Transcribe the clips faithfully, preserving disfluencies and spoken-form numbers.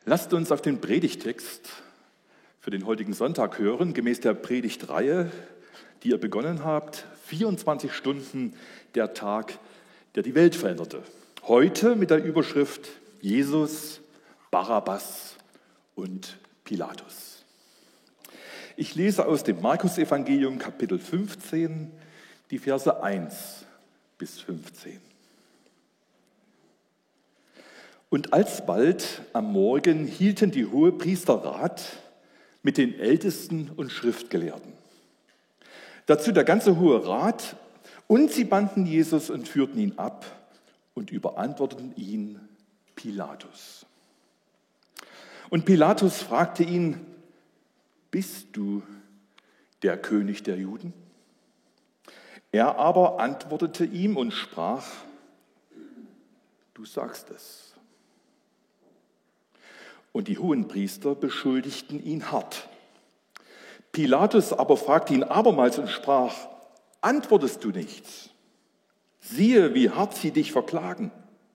Lasst uns auf den Predigtext für den heutigen Sonntag hören, gemäß der Predigtreihe, die ihr begonnen habt, vierundzwanzig Stunden der Tag, der die Welt veränderte. Heute mit der Überschrift Jesus, Barabbas und Pilatus. Ich lese aus dem Markus-Evangelium Kapitel fünfzehn, die Verse eins bis fünfzehn. Und alsbald am Morgen hielten die Hohepriester Rat mit den Ältesten und Schriftgelehrten. Dazu der ganze Hohe Rat, und sie banden Jesus und führten ihn ab und überantworteten ihn Pilatus. Und Pilatus fragte ihn: Bist du der König der Juden? Er aber antwortete ihm und sprach: Du sagst es. Und die Hohenpriester beschuldigten ihn hart. Pilatus aber fragte ihn abermals und sprach: Antwortest du nichts? Siehe, wie hart sie dich verklagen.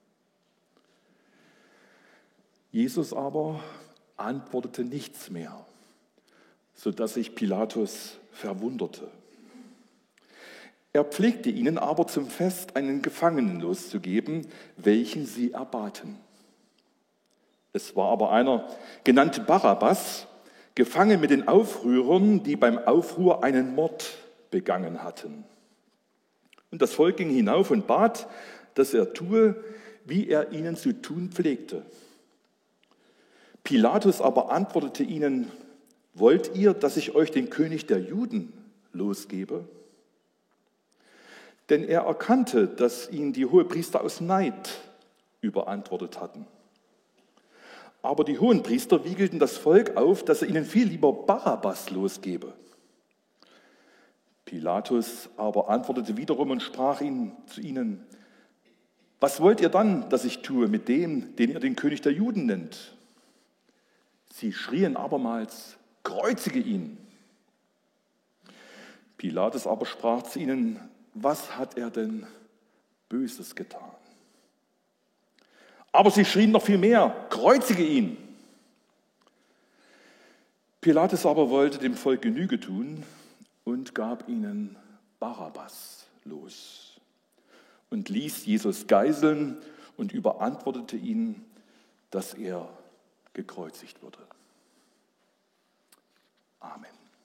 Jesus aber antwortete nichts mehr, sodass sich Pilatus verwunderte. Er pflegte ihnen aber zum Fest einen Gefangenen loszugeben, welchen sie erbaten. Es war aber einer, genannt Barabbas, gefangen mit den Aufrührern, die beim Aufruhr einen Mord begangen hatten. Und das Volk ging hinauf und bat, dass er tue, wie er ihnen zu tun pflegte. Pilatus aber antwortete ihnen: Wollt ihr, dass ich euch den König der Juden losgebe? Denn er erkannte, dass ihn die Hohepriester aus Neid überantwortet hatten. Aber die Hohenpriester wiegelten das Volk auf, dass er ihnen viel lieber Barabbas losgebe. Pilatus aber antwortete wiederum und sprach ihn, zu ihnen: Was wollt ihr dann, dass ich tue mit dem, den ihr den König der Juden nennt? Sie schrien abermals: Kreuzige ihn! Pilatus aber sprach zu ihnen: Was hat er denn Böses getan? Aber sie schrien noch viel mehr: Kreuzige ihn! Pilatus aber wollte dem Volk Genüge tun und gab ihnen Barabbas los und ließ Jesus geißeln und überantwortete ihn, dass er gekreuzigt würde. Amen.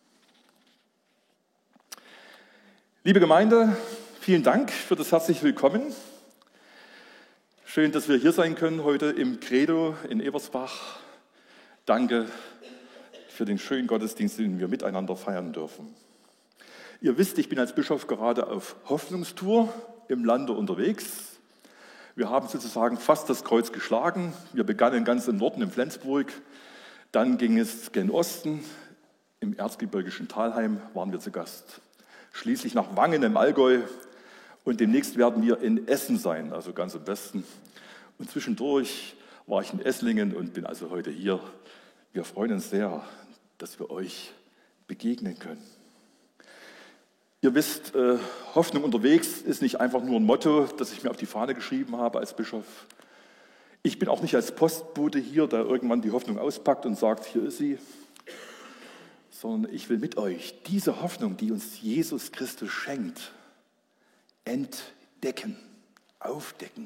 Liebe Gemeinde, vielen Dank für das herzliche Willkommen. Schön, dass wir hier sein können heute im Credo in Ebersbach. Danke für den schönen Gottesdienst, den wir miteinander feiern dürfen. Ihr wisst, ich bin als Bischof gerade auf Hoffnungstour im Lande unterwegs. Wir haben sozusagen fast das Kreuz geschlagen. Wir begannen ganz im Norden, in Flensburg. Dann ging es gen Osten. Im erzgebirgischen Thalheim waren wir zu Gast. Schließlich nach Wangen im Allgäu. Und demnächst werden wir in Essen sein, also ganz im Westen. Und zwischendurch war ich in Esslingen und bin also heute hier. Wir freuen uns sehr, dass wir euch begegnen können. Ihr wisst, äh, Hoffnung unterwegs ist nicht einfach nur ein Motto, das ich mir auf die Fahne geschrieben habe als Bischof. Ich bin auch nicht als Postbote hier, der irgendwann die Hoffnung auspackt und sagt, hier ist sie. Sondern ich will mit euch diese Hoffnung, die uns Jesus Christus schenkt, entdecken, aufdecken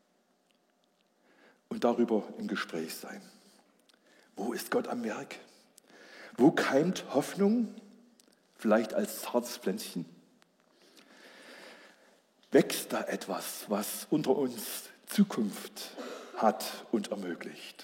und darüber im Gespräch sein. Wo ist Gott am Werk? Wo keimt Hoffnung? Vielleicht als zartes Pflänzchen. Wächst da etwas, was unter uns Zukunft hat und ermöglicht?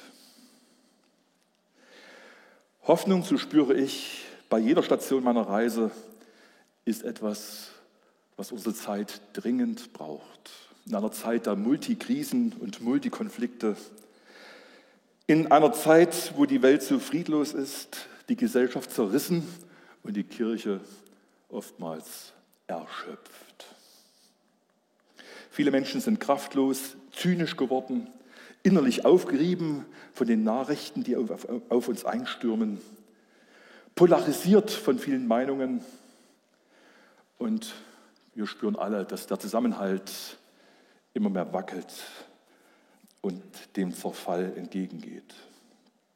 Hoffnung, so spüre ich bei jeder Station meiner Reise, ist etwas, was unsere Zeit dringend braucht. In einer Zeit der Multikrisen und Multikonflikte, in einer Zeit, wo die Welt so friedlos ist, die Gesellschaft zerrissen und die Kirche oftmals erschöpft. Viele Menschen sind kraftlos, zynisch geworden, innerlich aufgerieben von den Nachrichten, die auf, auf uns einstürmen, polarisiert von vielen Meinungen, und wir spüren alle, dass der Zusammenhalt immer mehr wackelt und dem Zerfall entgegengeht.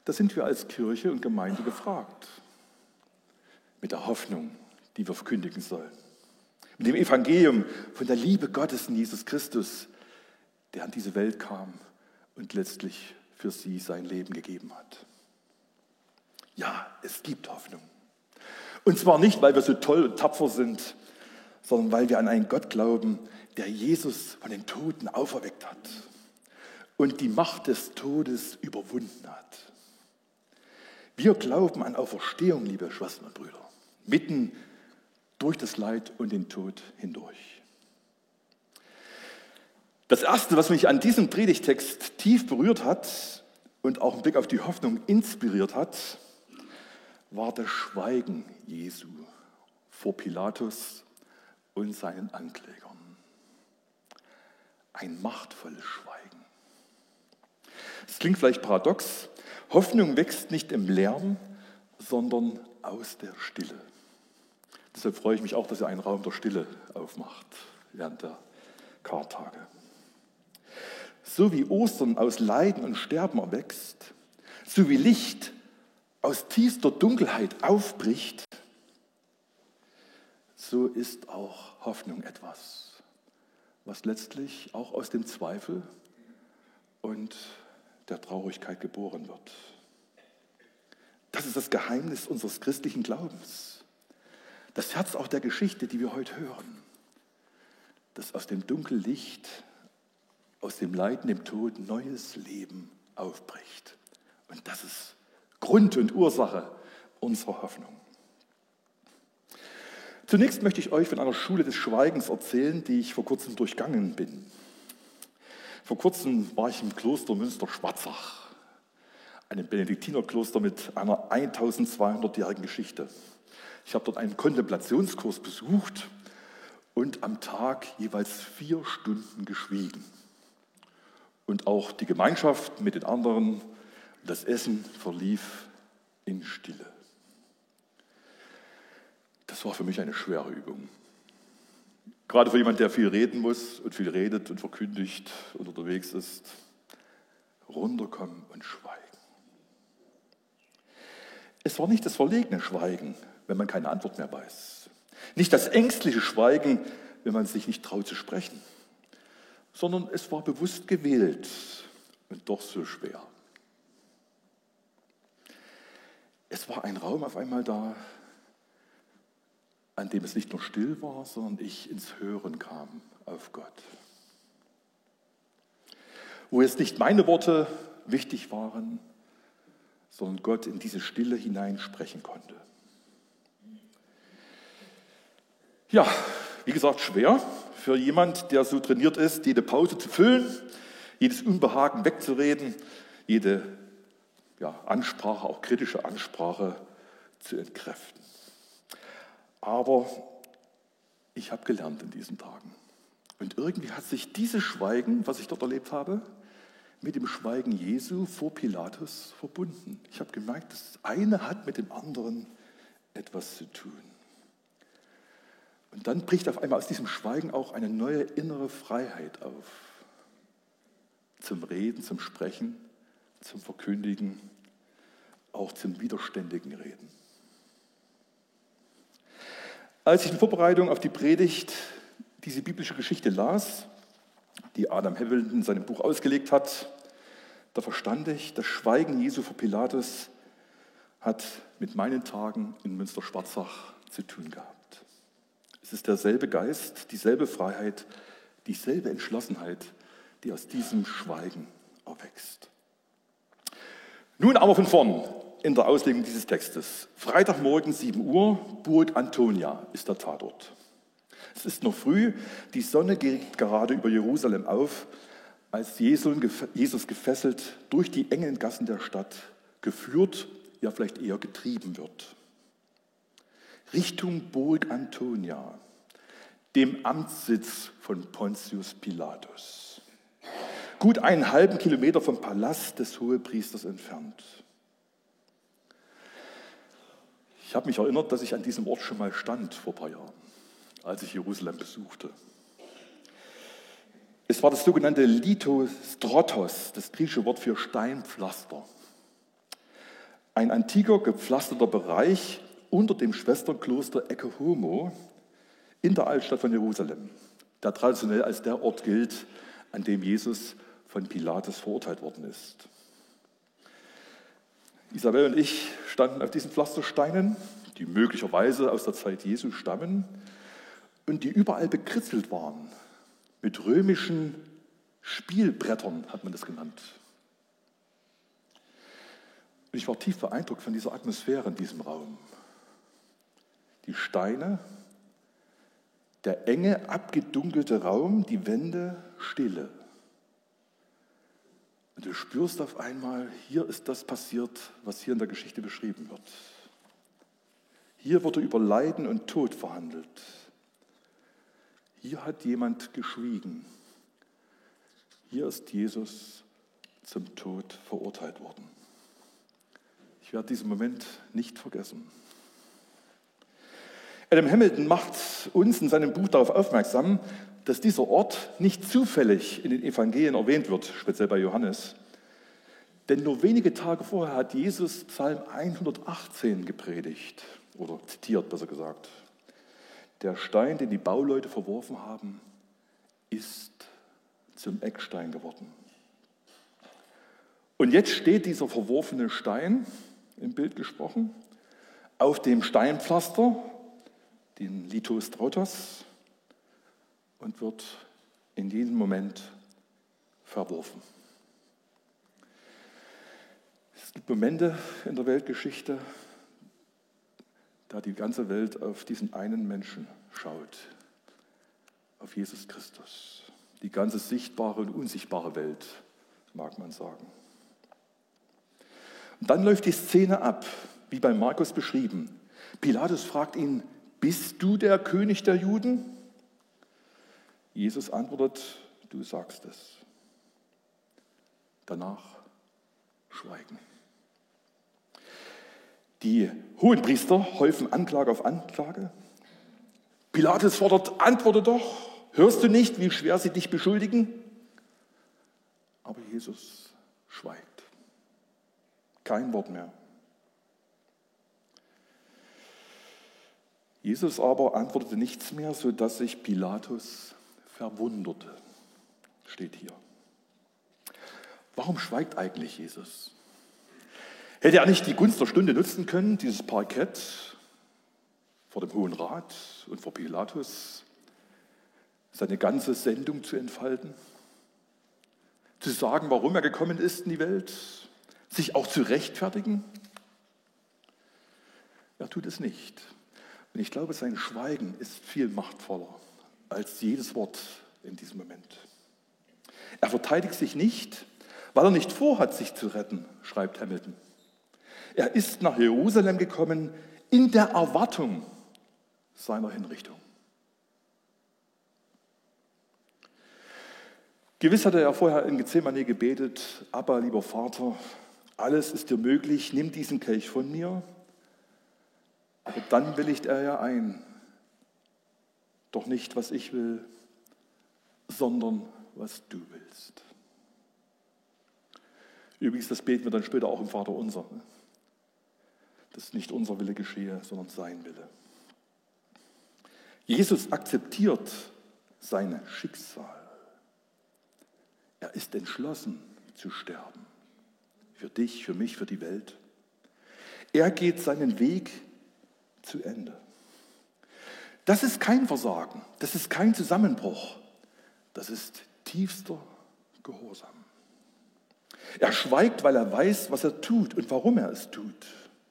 da sind wir als Kirche und Gemeinde gefragt. Mit der Hoffnung, die wir verkündigen sollen. Mit dem Evangelium von der Liebe Gottes in Jesus Christus, der an diese Welt kam und letztlich für sie sein Leben gegeben hat. Ja, es gibt Hoffnung. Und zwar nicht, weil wir so toll und tapfer sind, sondern weil wir an einen Gott glauben, der Jesus von den Toten auferweckt hat und die Macht des Todes überwunden hat. Wir glauben an Auferstehung, liebe Schwestern und Brüder, mitten durch das Leid und den Tod hindurch. Das Erste, was mich an diesem Predigtext tief berührt hat und auch im Blick auf die Hoffnung inspiriert hat, war das Schweigen Jesu vor Pilatus und seinen Anklägern. Ein machtvolles Schweigen. Es klingt vielleicht paradox. Hoffnung wächst nicht im Lärm, sondern aus der Stille. Deshalb freue ich mich auch, dass ihr einen Raum der Stille aufmacht während der Kartage. So wie Ostern aus Leiden und Sterben erwächst, so wie Licht aus tiefster Dunkelheit aufbricht, so ist auch Hoffnung etwas, was letztlich auch aus dem Zweifel und der Traurigkeit geboren wird. Das ist das Geheimnis unseres christlichen Glaubens. Das Herz auch der Geschichte, die wir heute hören. Dass aus dem Dunkel Licht, aus dem Leiden, dem Tod neues Leben aufbricht. Und das ist Grund und Ursache unserer Hoffnung. Zunächst möchte ich euch von einer Schule des Schweigens erzählen, die ich vor kurzem durchgangen bin. Vor kurzem war ich im Kloster Münster-Schwarzach, einem Benediktinerkloster mit einer eintausendzweihundertjährigen Geschichte. Ich habe dort einen Kontemplationskurs besucht und am Tag jeweils vier Stunden geschwiegen. Und auch die Gemeinschaft mit den anderen, das Essen verlief in Stille. Das war für mich eine schwere Übung. Gerade für jemanden, der viel reden muss und viel redet und verkündigt und unterwegs ist. Runterkommen und schweigen. Es war nicht das verlegene Schweigen, wenn man keine Antwort mehr weiß. Nicht das ängstliche Schweigen, wenn man sich nicht traut zu sprechen. Sondern es war bewusst gewählt und doch so schwer. Es war ein Raum auf einmal da, an dem es nicht nur still war, sondern ich ins Hören kam auf Gott. Wo jetzt nicht meine Worte wichtig waren, sondern Gott in diese Stille hinein sprechen konnte. Ja, wie gesagt, schwer für jemand, der so trainiert ist, jede Pause zu füllen, jedes Unbehagen wegzureden, jede ja, Ansprache, auch kritische Ansprache zu entkräften. Aber ich habe gelernt in diesen Tagen. Und irgendwie hat sich dieses Schweigen, was ich dort erlebt habe, mit dem Schweigen Jesu vor Pilatus verbunden. Ich habe gemerkt, das eine hat mit dem anderen etwas zu tun. Und dann bricht auf einmal aus diesem Schweigen auch eine neue innere Freiheit auf. Zum Reden, zum Sprechen, zum Verkündigen, auch zum widerständigen Reden. Als ich in Vorbereitung auf die Predigt diese biblische Geschichte las, die Adam Havell in seinem Buch ausgelegt hat, da verstand ich, das Schweigen Jesu vor Pilatus hat mit meinen Tagen in Münster-Schwarzach zu tun gehabt. Es ist derselbe Geist, dieselbe Freiheit, dieselbe Entschlossenheit, die aus diesem Schweigen erwächst. Nun aber von vorn in der Auslegung dieses Textes. Freitagmorgen sieben Uhr, Burg Antonia ist der Tatort. Es ist noch früh, die Sonne geht gerade über Jerusalem auf, als Jesus gefesselt durch die engen Gassen der Stadt geführt, ja vielleicht eher getrieben wird. Richtung Burg Antonia, dem Amtssitz von Pontius Pilatus. Gut einen halben Kilometer vom Palast des Hohepriesters entfernt. Ich habe mich erinnert, dass ich an diesem Ort schon mal stand vor ein paar Jahren, als ich Jerusalem besuchte. Es war das sogenannte Lithostrotos, das griechische Wort für Steinpflaster. ein antiker, gepflasterter Bereich unter dem Schwesternkloster Ecce Homo in der Altstadt von Jerusalem, der traditionell als der Ort gilt, an dem Jesus von Pilatus verurteilt worden ist. Isabel und ich standen auf diesen Pflastersteinen, die möglicherweise aus der Zeit Jesu stammen und die überall bekritzelt waren. Mit römischen Spielbrettern hat man das genannt. Und ich war tief beeindruckt von dieser Atmosphäre in diesem Raum. Die Steine, der enge, abgedunkelte Raum, die Wände, Stille. Und du spürst auf einmal, hier ist das passiert, was hier in der Geschichte beschrieben wird. Hier wurde über Leiden und Tod verhandelt. Hier hat jemand geschwiegen. Hier ist Jesus zum Tod verurteilt worden. Ich werde diesen Moment nicht vergessen. Adam Hamilton macht uns in seinem Buch darauf aufmerksam, dass dieser Ort nicht zufällig in den Evangelien erwähnt wird, speziell bei Johannes. Denn nur wenige Tage vorher hat Jesus Psalm hundertachtzehn gepredigt, oder zitiert besser gesagt. Der Stein, den die Bauleute verworfen haben, ist zum Eckstein geworden. Und jetzt steht dieser verworfene Stein, im Bild gesprochen, auf dem Steinpflaster, den Lithos Trautos, und wird in diesem Moment verworfen. Es gibt Momente in der Weltgeschichte, da die ganze Welt auf diesen einen Menschen schaut, auf Jesus Christus. Die ganze sichtbare und unsichtbare Welt, mag man sagen. Und dann läuft die Szene ab, wie bei Markus beschrieben. Pilatus fragt ihn, bist du der König der Juden? Jesus antwortet, du sagst es. Danach Schweigen. Die Hohenpriester häufen Anklage auf Anklage. Pilatus fordert, antworte doch. Hörst du nicht, wie schwer sie dich beschuldigen? Aber Jesus schweigt. Kein Wort mehr. Jesus aber antwortete nichts mehr, sodass sich Pilatus verwunderte. Steht hier. Warum schweigt eigentlich Jesus? Hätte er nicht die Gunst der Stunde nutzen können, dieses Parkett vor dem Hohen Rat und vor Pilatus, seine ganze Sendung zu entfalten, zu sagen, warum er gekommen ist in die Welt, sich auch zu rechtfertigen? Er tut es nicht. Und ich glaube, sein Schweigen ist viel machtvoller als jedes Wort in diesem Moment. Er verteidigt sich nicht, weil er nicht vorhat, sich zu retten, schreibt Hamilton. Er ist nach Jerusalem gekommen in der Erwartung seiner Hinrichtung. Gewiss hatte er vorher in Gethsemane gebetet, Abba, lieber Vater, alles ist dir möglich, nimm diesen Kelch von mir. Aber dann willigt er ja ein, doch nicht, was ich will, sondern was du willst. Übrigens, das beten wir dann später auch im Vater unser. Dass nicht unser Wille geschehe, sondern sein Wille. Jesus akzeptiert sein Schicksal. Er ist entschlossen zu sterben. Für dich, für mich, für die Welt. Er geht seinen Weg zu Ende. Das ist kein Versagen, das ist kein Zusammenbruch, das ist tiefster Gehorsam. Er schweigt, weil er weiß, was er tut und warum er es tut.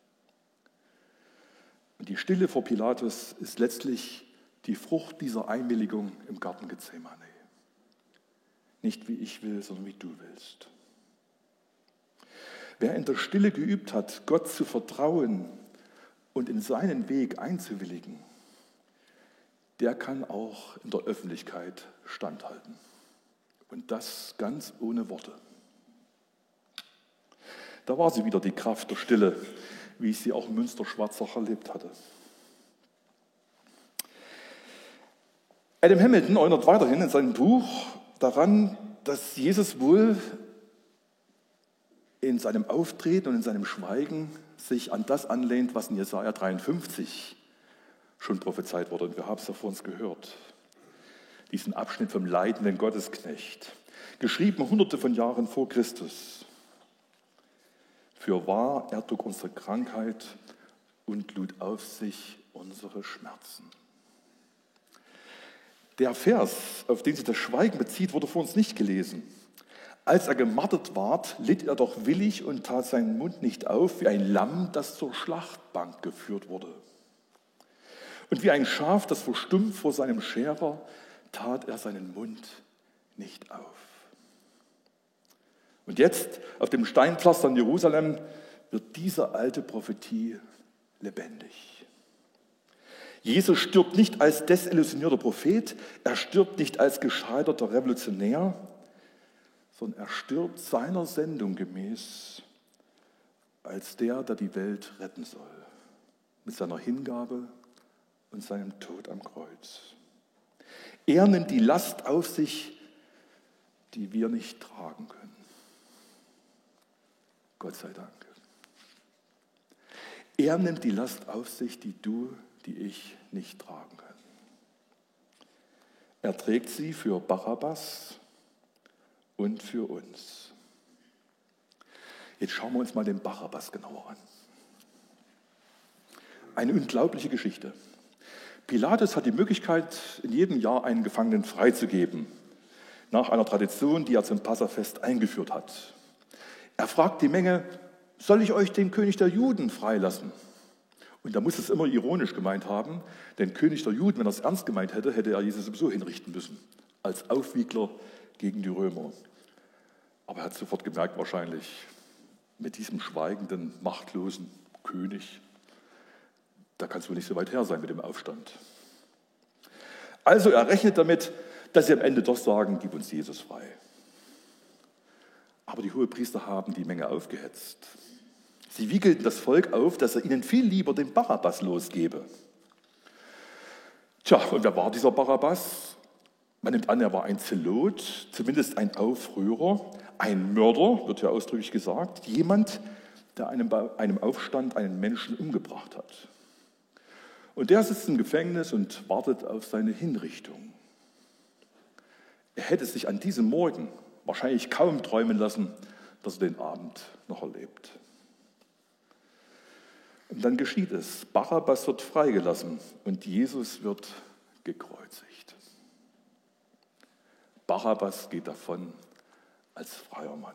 Und die Stille vor Pilatus ist letztlich die Frucht dieser Einwilligung im Garten Gethsemane. Nicht wie ich will, sondern wie du willst. Wer in der Stille geübt hat, Gott zu vertrauen und in seinen Weg einzuwilligen, der kann auch in der Öffentlichkeit standhalten. Und das ganz ohne Worte. Da war sie wieder, die Kraft der Stille, wie ich sie auch in Münster-Schwarzach erlebt hatte. Adam Hamilton erinnert weiterhin in seinem Buch daran, dass Jesus wohl in seinem Auftreten und in seinem Schweigen sich an das anlehnt, was in Jesaja dreiundfünfzig schon prophezeit wurde. Und wir haben es ja vor uns gehört. Diesen Abschnitt vom leidenden Gottesknecht, geschrieben hunderte von Jahren vor Christus. Fürwahr, er trug unsere Krankheit und lud auf sich unsere Schmerzen. Der Vers, auf den sich das Schweigen bezieht, wurde vor uns nicht gelesen. Als er gemartert ward, litt er doch willig und tat seinen Mund nicht auf, wie ein Lamm, das zur Schlachtbank geführt wurde. Und wie ein Schaf, das verstummt vor seinem Scherer, tat er seinen Mund nicht auf. Und jetzt, auf dem Steinpflaster in Jerusalem, wird diese alte Prophetie lebendig. Jesus stirbt nicht als desillusionierter Prophet, er stirbt nicht als gescheiterter Revolutionär, sondern er stirbt seiner Sendung gemäß als der, der die Welt retten soll, mit seiner Hingabe und seinem Tod am Kreuz. Er nimmt die Last auf sich, die wir nicht tragen können. Gott sei Dank. Er nimmt die Last auf sich, die du, die ich nicht tragen können. Er trägt sie für Barabbas und für uns. Jetzt schauen wir uns mal den Barabbas genauer an. Eine unglaubliche Geschichte. Pilatus hat die Möglichkeit, in jedem Jahr einen Gefangenen freizugeben, nach einer Tradition, die er zum Passafest eingeführt hat. Er fragt die Menge, soll ich euch den König der Juden freilassen? Und er muss es immer ironisch gemeint haben, denn König der Juden, wenn er es ernst gemeint hätte, hätte er Jesus sowieso hinrichten müssen, als Aufwiegler gegen die Römer. Aber er hat sofort gemerkt wahrscheinlich, mit diesem schweigenden, machtlosen König, da kann es wohl nicht so weit her sein mit dem Aufstand. Also er rechnet damit, dass sie am Ende doch sagen, gib uns Jesus frei. Aber die Hohepriester haben die Menge aufgehetzt. Sie wiegelten das Volk auf, dass er ihnen viel lieber den Barabbas losgebe. Tja, und wer war dieser Barabbas? Man nimmt an, er war ein Zelot, zumindest ein Aufrührer, ein Mörder, wird ja ausdrücklich gesagt, jemand, der einem, bei einem Aufstand einen Menschen umgebracht hat. Und der sitzt im Gefängnis und wartet auf seine Hinrichtung. Er hätte sich an diesem Morgen wahrscheinlich kaum träumen lassen, dass er den Abend noch erlebt. Und dann geschieht es. Barabbas wird freigelassen und Jesus wird gekreuzigt. Barabbas geht davon als freier Mann.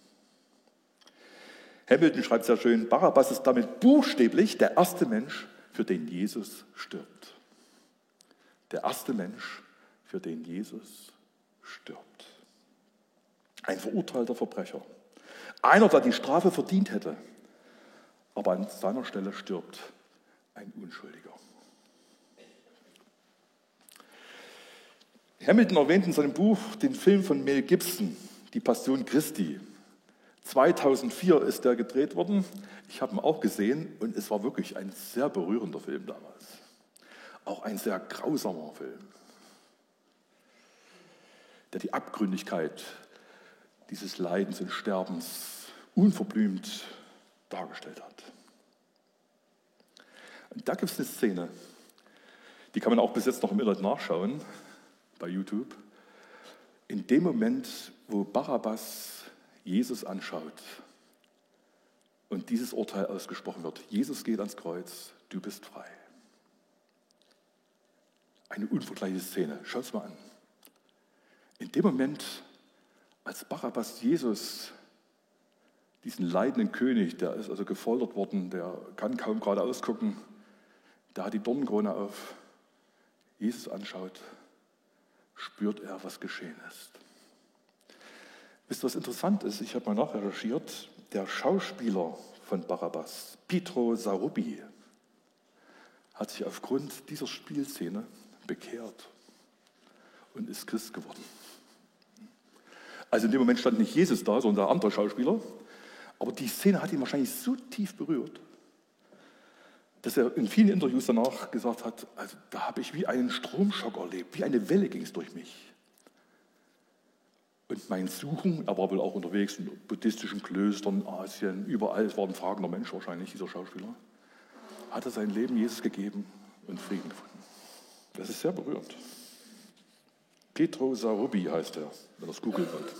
Hamilton schreibt sehr schön, Barabbas ist damit buchstäblich der erste Mensch, für den Jesus stirbt. Der erste Mensch, für den Jesus stirbt. Ein verurteilter Verbrecher. Einer, der die Strafe verdient hätte. Aber an seiner Stelle stirbt ein Unschuldiger. Hamilton erwähnt in seinem Buch den Film von Mel Gibson, Die Passion Christi. zweitausendvier ist der gedreht worden. Ich habe ihn auch gesehen und es war wirklich ein sehr berührender Film damals. Auch ein sehr grausamer Film, der die Abgründigkeit dieses Leidens und Sterbens unverblümt dargestellt hat. Und da gibt es eine Szene, die kann man auch bis jetzt noch im Internet nachschauen, bei YouTube. In dem Moment, wo Barabbas Jesus anschaut und dieses Urteil ausgesprochen wird, Jesus geht ans Kreuz, du bist frei. Eine unvergleichliche Szene, schau es mal an. In dem Moment, als Barabbas Jesus, diesen leidenden König, der ist also gefoltert worden, der kann kaum gerade ausgucken, der hat die Dornenkrone auf, Jesus anschaut, spürt er, was geschehen ist. Wisst ihr, was interessant ist? Ich habe mal nachrecherchiert, der Schauspieler von Barabbas, Pietro Sarubi, hat sich aufgrund dieser Spielszene bekehrt und ist Christ geworden. Also in dem Moment stand nicht Jesus da, sondern der andere Schauspieler, aber die Szene hat ihn wahrscheinlich so tief berührt, dass er in vielen Interviews danach gesagt hat, also da habe ich wie einen Stromschock erlebt, wie eine Welle ging es durch mich. Und mein Suchen, er war wohl auch unterwegs in buddhistischen Klöstern, Asien, überall, es war ein fragender Mensch wahrscheinlich, dieser Schauspieler, hat er sein Leben Jesus gegeben und Frieden gefunden. Das ist sehr berührend. Pietro Sarubi heißt er, wenn ihr es googeln wollt.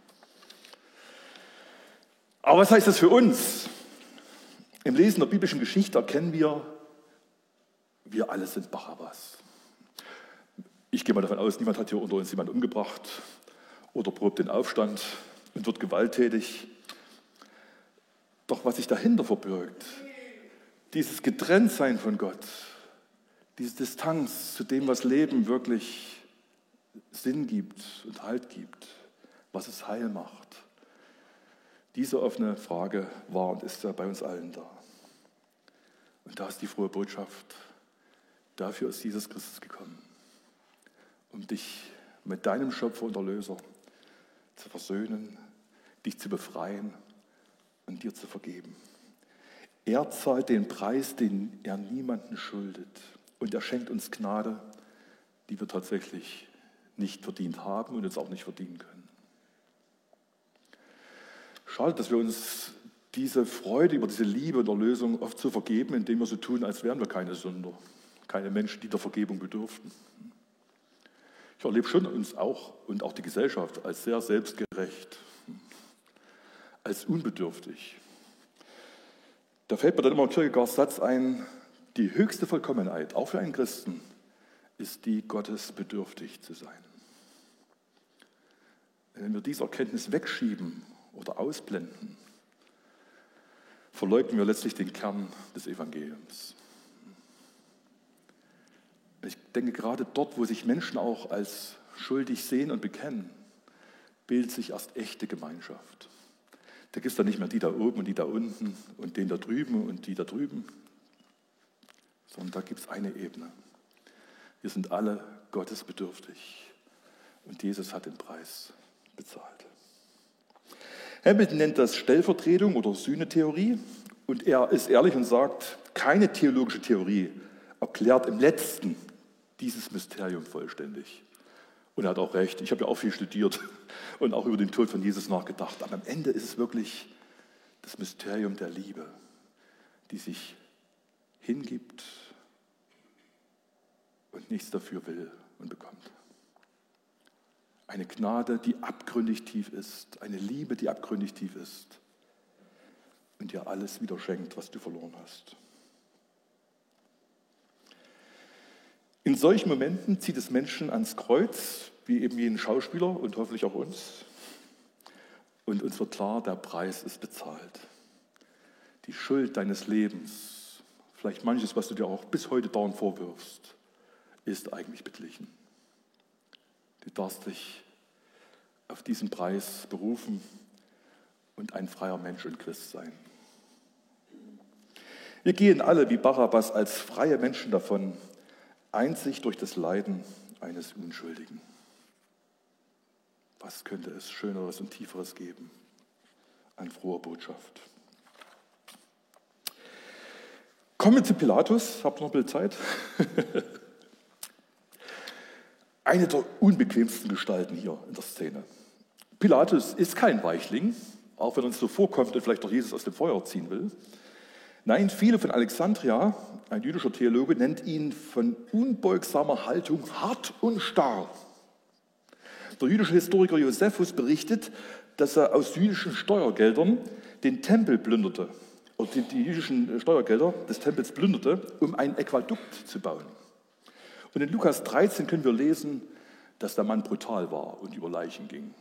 Aber was heißt das für uns? Im Lesen der biblischen Geschichte erkennen wir, wir alle sind Barabbas. Ich gehe mal davon aus, niemand hat hier unter uns jemanden umgebracht oder probt den Aufstand und wird gewalttätig. Doch was sich dahinter verbirgt, dieses Getrenntsein von Gott, diese Distanz zu dem, was Leben wirklich Sinn gibt und Halt gibt, was es heil macht. Diese offene Frage war und ist ja bei uns allen da. Und da ist die frohe Botschaft. Dafür ist Jesus Christus gekommen, um dich mit deinem Schöpfer und Erlöser zu versöhnen, dich zu befreien und dir zu vergeben. Er zahlt den Preis, den er niemandem schuldet. Und er schenkt uns Gnade, die wir tatsächlich nicht verdient haben und uns auch nicht verdienen können. Schade, dass wir uns diese Freude über diese Liebe und Erlösung oft so vergeben, indem wir so tun, als wären wir keine Sünder, keine Menschen, die der Vergebung bedürften. Ich erlebe schon uns auch und auch die Gesellschaft als sehr selbstgerecht, als unbedürftig. Da fällt mir dann immer Kierkegaards Satz ein, die höchste Vollkommenheit, auch für einen Christen, ist die, Gottes bedürftig zu sein. Wenn wir diese Erkenntnis wegschieben oder ausblenden, verleugnen wir letztlich den Kern des Evangeliums. Ich denke, gerade dort, wo sich Menschen auch als schuldig sehen und bekennen, bildet sich erst echte Gemeinschaft. Da gibt es dann nicht mehr die da oben und die da unten und den da drüben und die da drüben, sondern da gibt es eine Ebene. Wir sind alle Gottes bedürftig und Jesus hat den Preis bezahlt. Hamilton nennt das Stellvertretung oder Sühnetheorie und er ist ehrlich und sagt, keine theologische Theorie erklärt im Letzten dieses Mysterium vollständig. Und er hat auch recht, ich habe ja auch viel studiert und auch über den Tod von Jesus nachgedacht. Aber am Ende ist es wirklich das Mysterium der Liebe, die sich hingibt und nichts dafür will und bekommt. Eine Gnade, die abgründig tief ist, eine Liebe, die abgründig tief ist und dir alles wieder schenkt, was du verloren hast. In solchen Momenten zieht es Menschen ans Kreuz, wie eben jeden Schauspieler und hoffentlich auch uns. Und uns wird klar, der Preis ist bezahlt. Die Schuld deines Lebens, vielleicht manches, was du dir auch bis heute dauernd vorwirfst, ist eigentlich beglichen. Du darfst dich auf diesen Preis berufen und ein freier Mensch und Christ sein. Wir gehen alle wie Barabbas als freie Menschen davon, einzig durch das Leiden eines Unschuldigen. Was könnte es Schöneres und Tieferes geben an froher Botschaft? Kommen wir zu Pilatus. Habt ihr noch ein bisschen Zeit? Eine der unbequemsten Gestalten hier in der Szene. Pilatus ist kein Weichling, auch wenn er uns so vorkommt und vielleicht doch Jesus aus dem Feuer ziehen will. Nein, viele von Alexandria, ein jüdischer Theologe, nennt ihn von unbeugsamer Haltung hart und starr. Der jüdische Historiker Josephus berichtet, dass er aus jüdischen Steuergeldern den Tempel plünderte, oder die, die jüdischen Steuergelder des Tempels plünderte, um ein Aquädukt zu bauen. Und in Lukas dreizehn können wir lesen, dass der Mann brutal war und über Leichen ging.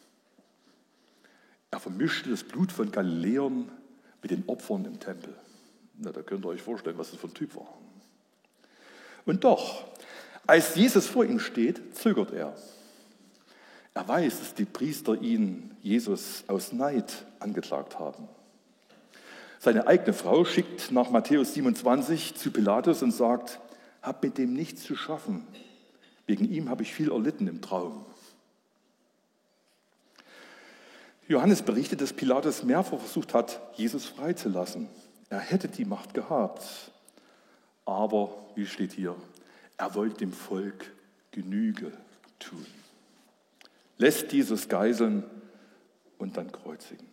Er vermischte das Blut von Galiläern mit den Opfern im Tempel. Na, da könnt ihr euch vorstellen, was das für ein Typ war. Und doch, als Jesus vor ihm steht, zögert er. Er weiß, dass die Priester ihn, Jesus, aus Neid angeklagt haben. Seine eigene Frau schickt nach Matthäus siebenundzwanzig zu Pilatus und sagt, hab mit dem nichts zu schaffen. Wegen ihm habe ich viel erlitten im Traum. Johannes berichtet, dass Pilatus mehrfach versucht hat, Jesus freizulassen. Er hätte die Macht gehabt. Aber, wie steht hier, er wollte dem Volk Genüge tun. lässt Jesus geiseln und dann kreuzigen.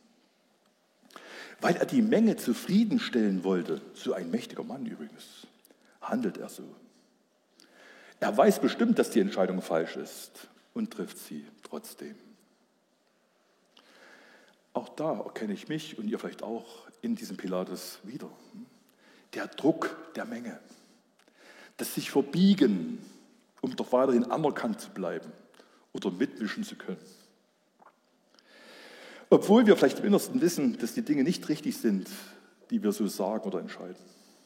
Weil er die Menge zufriedenstellen wollte, so ein mächtiger Mann übrigens, handelt er so. Er weiß bestimmt, dass die Entscheidung falsch ist und trifft sie trotzdem. Auch da erkenne ich mich und ihr vielleicht auch in diesem Pilatus wieder. Der Druck der Menge, das sich verbiegen, um doch weiterhin anerkannt zu bleiben oder mitmischen zu können. Obwohl wir vielleicht im Innersten wissen, dass die Dinge nicht richtig sind, die wir so sagen oder entscheiden.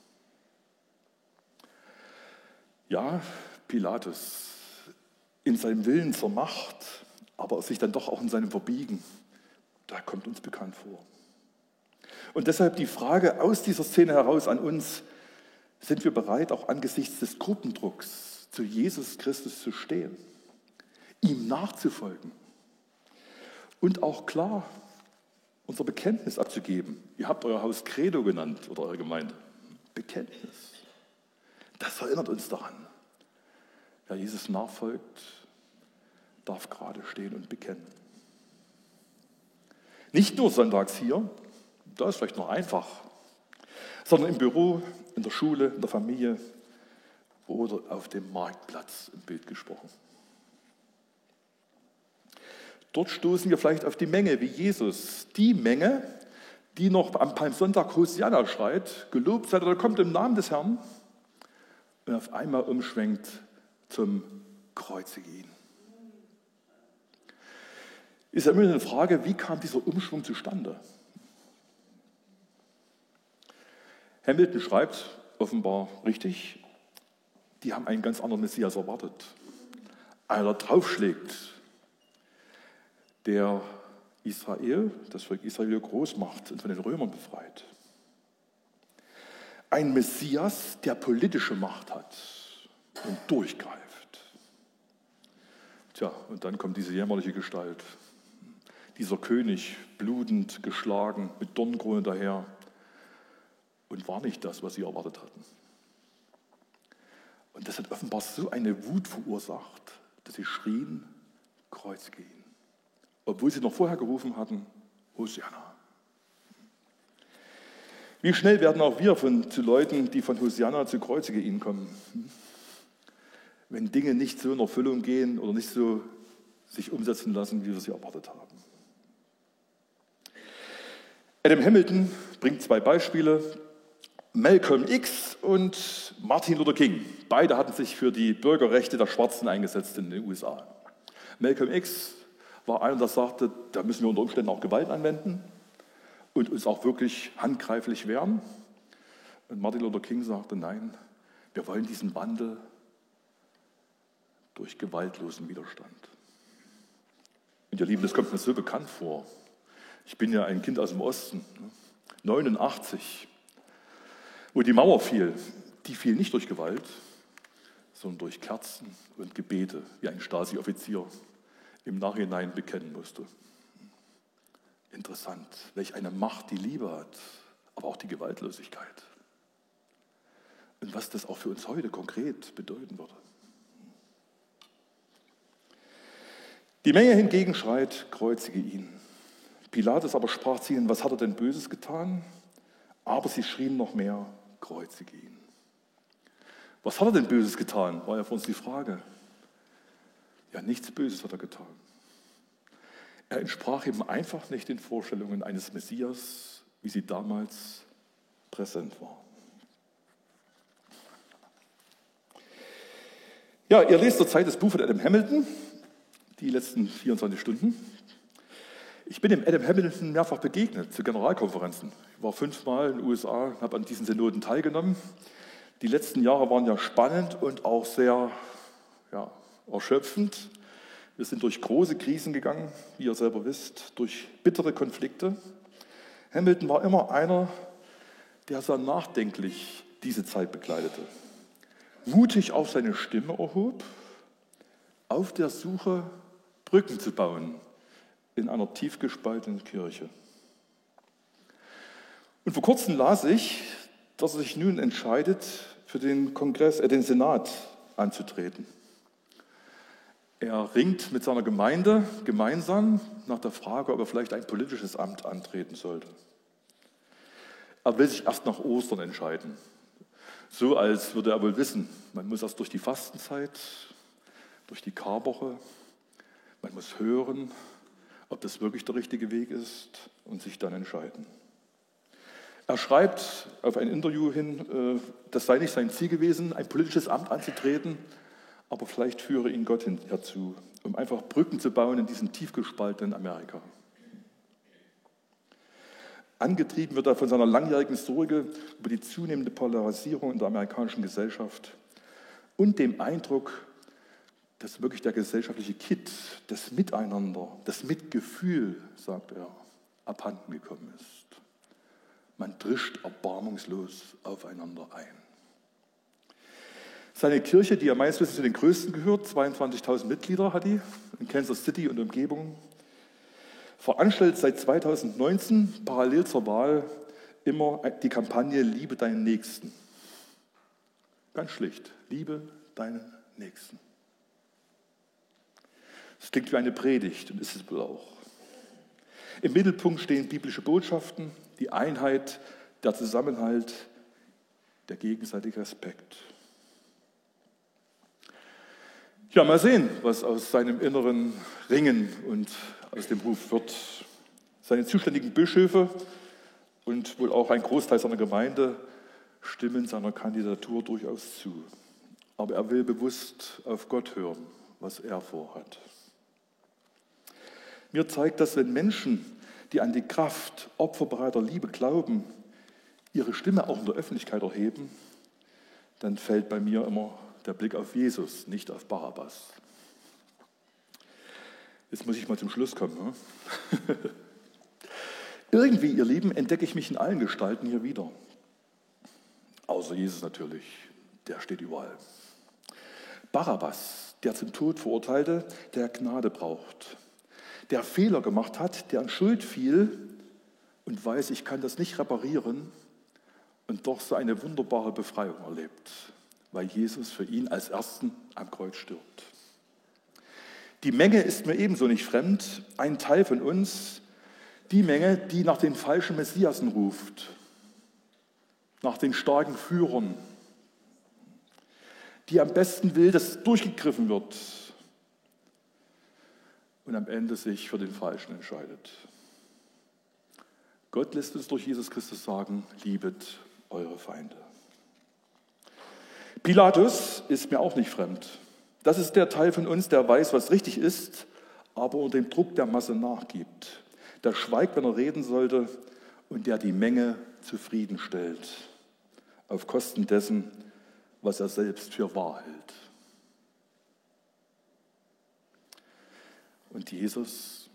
Ja, Pilatus in seinem Willen zur Macht, aber sich dann doch auch in seinem Verbiegen, da kommt uns bekannt vor. Und deshalb die Frage aus dieser Szene heraus an uns: Sind wir bereit, auch angesichts des Gruppendrucks zu Jesus Christus zu stehen, ihm nachzufolgen und auch klar unser Bekenntnis abzugeben? Ihr habt euer Haus Credo genannt oder eure Gemeinde. Bekenntnis. Das erinnert uns daran. Wer Jesus nachfolgt, darf gerade stehen und bekennen. Nicht nur sonntags hier, da ist vielleicht noch einfach, sondern im Büro, in der Schule, in der Familie oder auf dem Marktplatz, im Bild gesprochen. Dort stoßen wir vielleicht auf die Menge wie Jesus. Die Menge, die noch am Palmsonntag Hosianna schreit, gelobt seid oder kommt im Namen des Herrn, und auf einmal umschwenkt zum Kreuzige ihn. Ist ja immer eine Frage, wie kam dieser Umschwung zustande? Hamilton schreibt, offenbar richtig, die haben einen ganz anderen Messias erwartet. Einer, der draufschlägt, der Israel, das Volk Israel groß macht und von den Römern befreit. Ein Messias, der politische Macht hat und durchgreift. Tja, und dann kommt diese jämmerliche Gestalt. Dieser König, blutend, geschlagen, mit Dornenkrone daher, und war nicht das, was sie erwartet hatten. Und das hat offenbar so eine Wut verursacht, dass sie schrien, kreuzige ihn. Obwohl sie noch vorher gerufen hatten, Hosianna. Wie schnell werden auch wir von, zu Leuten, die von Hosianna zu kreuzige ihn kommen? Wenn Dinge nicht so in Erfüllung gehen oder nicht so sich umsetzen lassen, wie wir sie erwartet haben. Adam Hamilton bringt zwei Beispiele. Malcolm X und Martin Luther King. Beide hatten sich für die Bürgerrechte der Schwarzen eingesetzt in den U S A. Malcolm X war einer, der sagte, da müssen wir unter Umständen auch Gewalt anwenden und uns auch wirklich handgreiflich wehren. Und Martin Luther King sagte, nein, wir wollen diesen Wandel durch gewaltlosen Widerstand. Und ihr Lieben, das kommt mir so bekannt vor. Ich bin ja ein Kind aus dem Osten, neunundachtzig, wo die Mauer fiel. Die fiel nicht durch Gewalt, sondern durch Kerzen und Gebete, wie ein Stasi-Offizier im Nachhinein bekennen musste. Interessant, welch eine Macht die Liebe hat, aber auch die Gewaltlosigkeit. Und was das auch für uns heute konkret bedeuten würde. Die Menge hingegen schreit, kreuzige ihn. Pilatus aber sprach zu ihnen, was hat er denn Böses getan? Aber sie schrien noch mehr, kreuzige ihn. Was hat er denn Böses getan? War ja für uns die Frage. Ja, nichts Böses hat er getan. Er entsprach eben einfach nicht den Vorstellungen eines Messias, wie sie damals präsent war. Ja, ihr lest zurzeit das Buch von Adam Hamilton, die letzten vierundzwanzig Stunden. Ich bin dem Adam Hamilton mehrfach begegnet zu Generalkonferenzen. Ich war fünfmal in den U S A, habe an diesen Synoden teilgenommen. Die letzten Jahre waren ja spannend und auch sehr ja, erschöpfend. Wir sind durch große Krisen gegangen, wie ihr selber wisst, durch bittere Konflikte. Hamilton war immer einer, der sehr nachdenklich diese Zeit begleitete. Mutig auf seine Stimme erhob, auf der Suche, Brücken zu bauen in einer tief gespaltenen Kirche. Und vor kurzem las ich, dass er sich nun entscheidet, für den Kongress, äh, den Senat anzutreten. Er ringt mit seiner Gemeinde gemeinsam nach der Frage, ob er vielleicht ein politisches Amt antreten sollte. Er will sich erst nach Ostern entscheiden. So als würde er wohl wissen, man muss erst durch die Fastenzeit, durch die Karwoche, man muss hören, ob das wirklich der richtige Weg ist und sich dann entscheiden. Er schreibt auf ein Interview hin, das sei nicht sein Ziel gewesen, ein politisches Amt anzutreten, aber vielleicht führe ihn Gott herzu, um einfach Brücken zu bauen in diesem tief gespaltenen Amerika. Angetrieben wird er von seiner langjährigen Sorge über die zunehmende Polarisierung in der amerikanischen Gesellschaft und dem Eindruck, dass wirklich der gesellschaftliche Kitt, das Miteinander, das Mitgefühl, sagt er, abhanden gekommen ist. Man drischt erbarmungslos aufeinander ein. Seine Kirche, die ja meines Wissens zu den größten gehört, zweiundzwanzigtausend Mitglieder hat die in Kansas City und Umgebung, veranstaltet seit zweitausendneunzehn parallel zur Wahl immer die Kampagne Liebe deinen Nächsten. Ganz schlicht, liebe deinen Nächsten. Das klingt wie eine Predigt und ist es wohl auch. Im Mittelpunkt stehen biblische Botschaften, die Einheit, der Zusammenhalt, der gegenseitige Respekt. Ja, mal sehen, was aus seinem inneren Ringen und aus dem Ruf wird. Seine zuständigen Bischöfe und wohl auch ein Großteil seiner Gemeinde stimmen seiner Kandidatur durchaus zu. Aber er will bewusst auf Gott hören, was er vorhat. Mir zeigt das, wenn Menschen, die an die Kraft opferbereiter Liebe glauben, ihre Stimme auch in der Öffentlichkeit erheben, dann fällt bei mir immer der Blick auf Jesus, nicht auf Barabbas. Jetzt muss ich mal zum Schluss kommen. Ne? Irgendwie, ihr Lieben, entdecke ich mich in allen Gestalten hier wieder. Außer Jesus natürlich, der steht überall. Barabbas, der zum Tod verurteilte, der Gnade braucht. Der Fehler gemacht hat, der an Schuld fiel und weiß, ich kann das nicht reparieren und doch so eine wunderbare Befreiung erlebt, weil Jesus für ihn als Ersten am Kreuz stirbt. Die Menge ist mir ebenso nicht fremd, ein Teil von uns, die Menge, die nach den falschen Messiasen ruft, nach den starken Führern, die am besten will, dass durchgegriffen wird und am Ende sich für den Falschen entscheidet. Gott lässt uns durch Jesus Christus sagen, liebet eure Feinde. Pilatus ist mir auch nicht fremd. Das ist der Teil von uns, der weiß, was richtig ist, aber unter dem Druck der Masse nachgibt. Der schweigt, wenn er reden sollte und der die Menge zufriedenstellt, auf Kosten dessen, was er selbst für wahr hält. Und Jesus,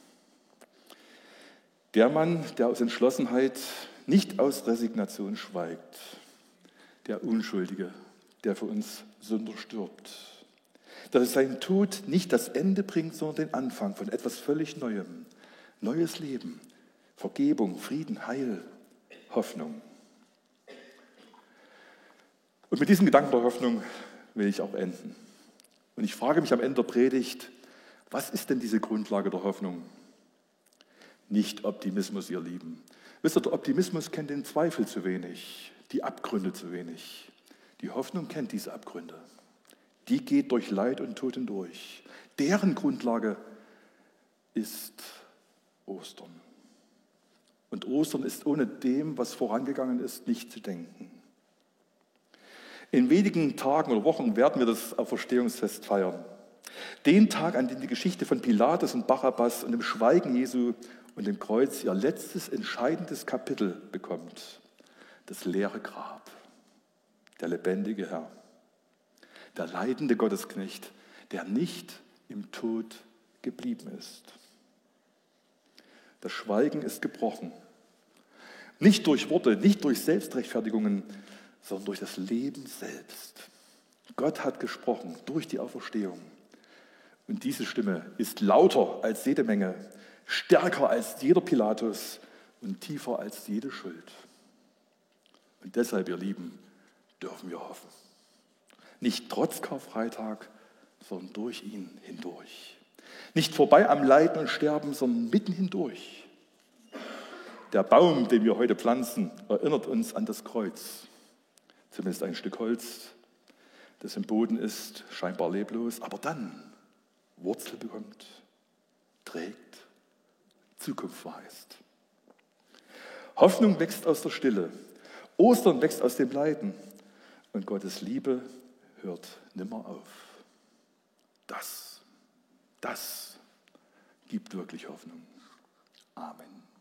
der Mann, der aus Entschlossenheit, nicht aus Resignation schweigt, der Unschuldige, der für uns Sünder stirbt, dass sein Tod nicht das Ende bringt, sondern den Anfang von etwas völlig Neuem, neues Leben, Vergebung, Frieden, Heil, Hoffnung. Und mit diesem Gedanken der Hoffnung will ich auch enden. Und ich frage mich am Ende der Predigt, was ist denn diese Grundlage der Hoffnung? Nicht Optimismus, ihr Lieben. Wisst ihr, der Optimismus kennt den Zweifel zu wenig, die Abgründe zu wenig. Die Hoffnung kennt diese Abgründe. Die geht durch Leid und Tod hindurch. Deren Grundlage ist Ostern. Und Ostern ist ohne dem, was vorangegangen ist, nicht zu denken. In wenigen Tagen oder Wochen werden wir das Auferstehungsfest feiern. Den Tag, an dem die Geschichte von Pilatus und Barabbas und dem Schweigen Jesu und dem Kreuz ihr letztes entscheidendes Kapitel bekommt. Das leere Grab, der lebendige Herr, der leidende Gottesknecht, der nicht im Tod geblieben ist. Das Schweigen ist gebrochen. Nicht durch Worte, nicht durch Selbstrechtfertigungen, sondern durch das Leben selbst. Gott hat gesprochen durch die Auferstehung. Und diese Stimme ist lauter als jede Menge, stärker als jeder Pilatus und tiefer als jede Schuld. Und deshalb, ihr Lieben, dürfen wir hoffen. Nicht trotz Karfreitag, sondern durch ihn hindurch. Nicht vorbei am Leiden und Sterben, sondern mitten hindurch. Der Baum, den wir heute pflanzen, erinnert uns an das Kreuz. Zumindest ein Stück Holz, das im Boden ist, scheinbar leblos, aber dann Wurzel bekommt, trägt, Zukunft verheißt. Hoffnung wächst aus der Stille. Ostern wächst aus dem Leiden. Und Gottes Liebe hört nimmer auf. Das, das gibt wirklich Hoffnung. Amen.